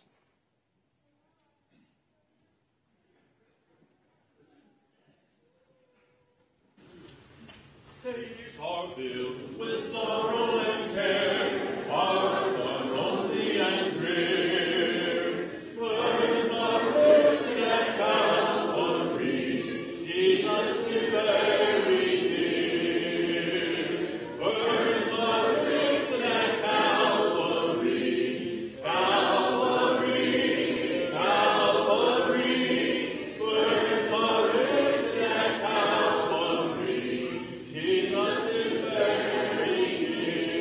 Days are filled with sorrow and care, hearts are lonely and drear. Burdens are lifted at Calvary, Jesus is very near. Burdens are lifted at Calvary, Calvary, Calvary. Burdens are lifted at Calvary. Jesus is very near.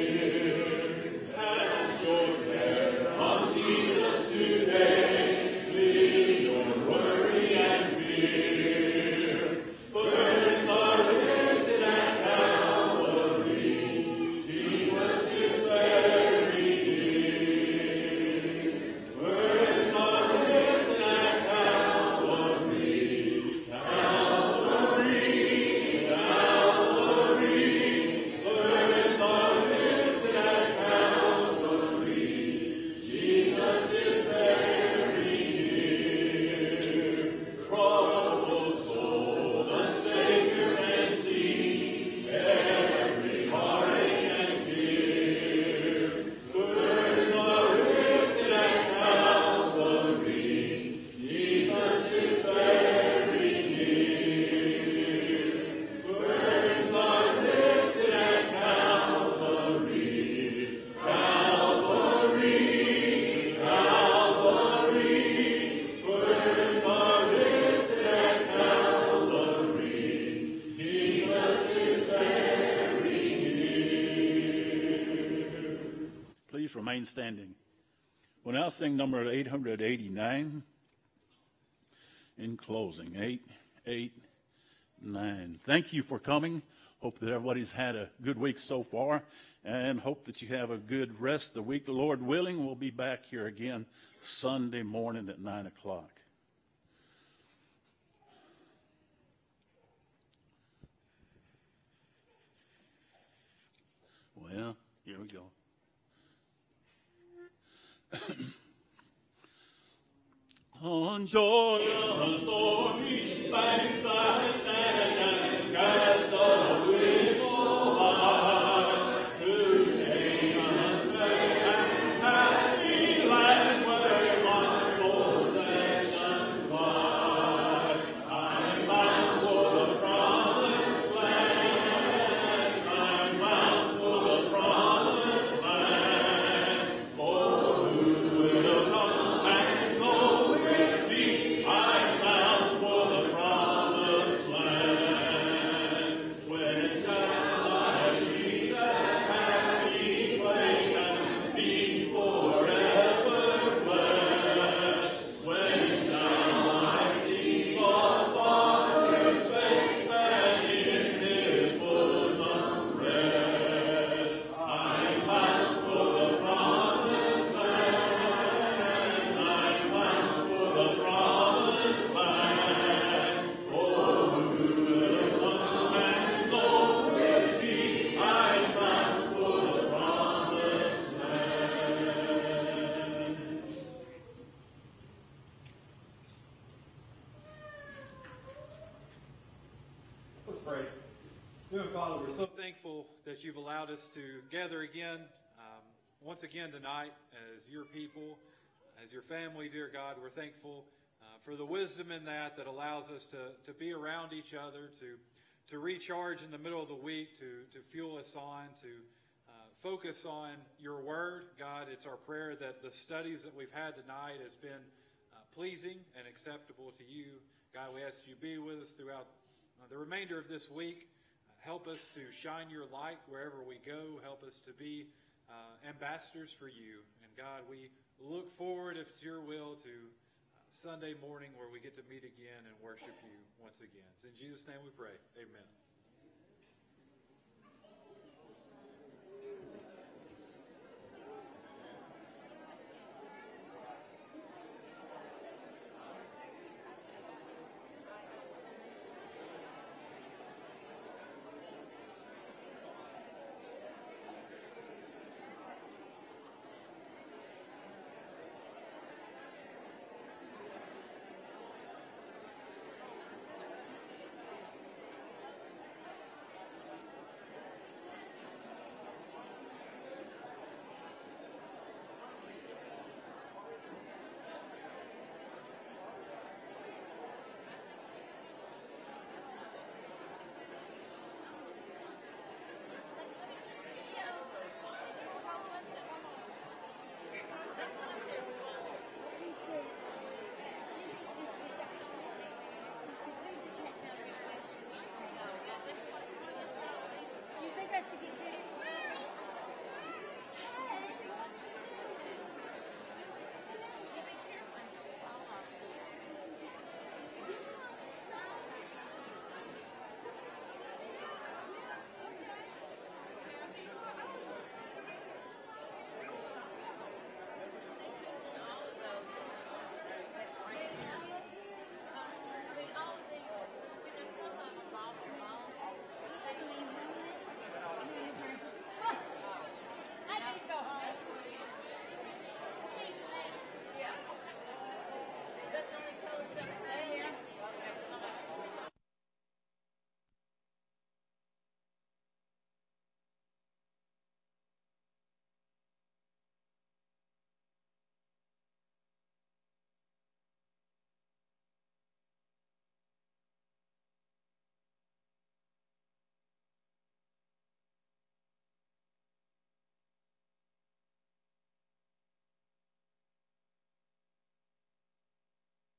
standing. We'll now sing number 889 in closing. 889. Thank you for coming. Hope that everybody's had a good week so far, and hope that you have a good rest of the week. The Lord willing, we'll be back here again Sunday morning at 9 o'clock. Well, here we go. On joy of stormy banks I stand and cast a wishful eye to Canaan's fair and happy land where my possessions lie. I'm bound for the promised land. I'm bound for the promised land. Oh, who will come and go with me? I'm bound for the promised land. When shall I reach that happy place and be forever blessed? When shall I see the Father's face and in His bosom rest? I'm bound for the promised land. I'm bound for the promised land. Oh, who will come and go with me? I'm bound for the promised land. Let's pray. Dear Father, we're so thankful that you've allowed us to gather again, once again tonight as your people, as your family, dear God. We're thankful for the wisdom in that allows us to be around each other, to recharge in the middle of the week, to fuel us on, to focus on your word. God, it's our prayer that the studies that we've had tonight has been pleasing and acceptable to you. God, we ask you to be with us throughout the remainder of this week. Help us to shine your light wherever we go. Help us to be ambassadors for you. And God, we look forward, if it's your will, to Sunday morning where we get to meet again and worship you once again. It's in Jesus' name we pray. Amen.